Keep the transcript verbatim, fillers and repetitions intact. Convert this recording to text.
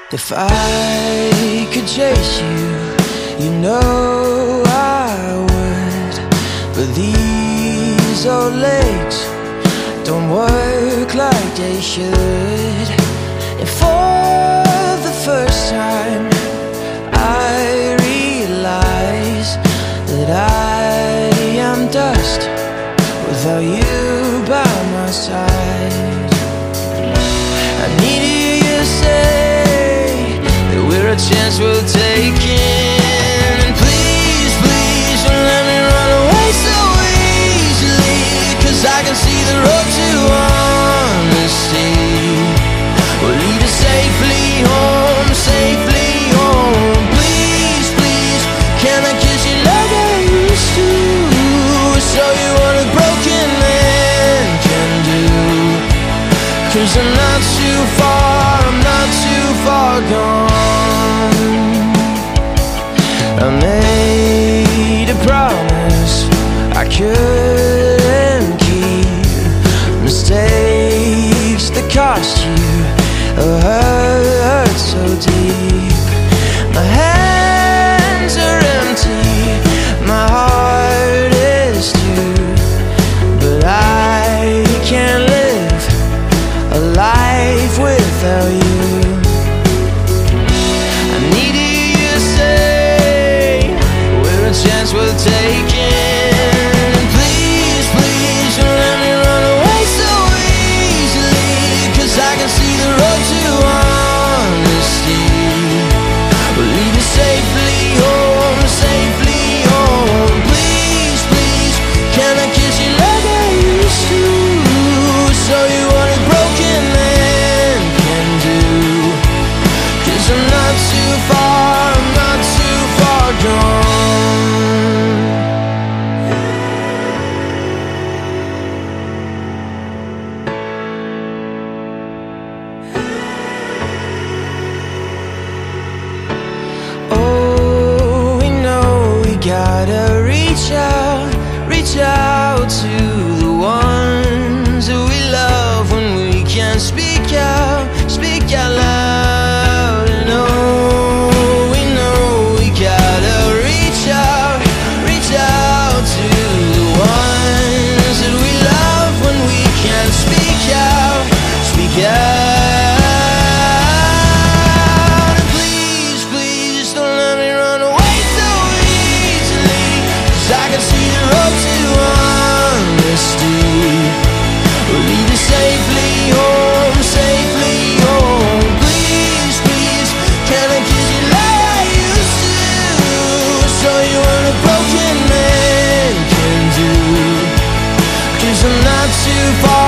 If I could chase you, you know I would. But these old legs don't work like they should. And for the first time I realize that I am dust without you by my side. I need to hear you say that we're a chance worth taking. And please, please don't let me run away so easily, 'cause I can see the road to honesty will lead us safely home, safely home. Please, please, can I kiss you like I used to? Show you what a broken man can do. 'Cause I'm not too far, I'm not too far gone. I made a promise I couldn't keep. Mistakes that cost you a hurt so deep. My hands are empty, my heart is too, but I can't live a life without you. I need to hear you say we're a chance worth taking. And please, please don't let me run away so easily, 'cause I can see the road to honesty will lead us safely home, safely home. Please, please, can I kiss you like I used to? Show you what a broken man can do. 'Cause I'm not too far, I'm not too far gone. Oh, we know we gotta reach out, reach out to the ones who we love when we can't speak out, speak out loud. And oh, we know we gotta reach out, reach out to the ones that we love when we can't speak out, speak out. And please, please don't let me run away so easily, 'cause I can see the road to honesty will lead us safely home, safely home. Please, please, can I kiss you like I used to? Show you what a broken man can do. 'Cause I'm not too far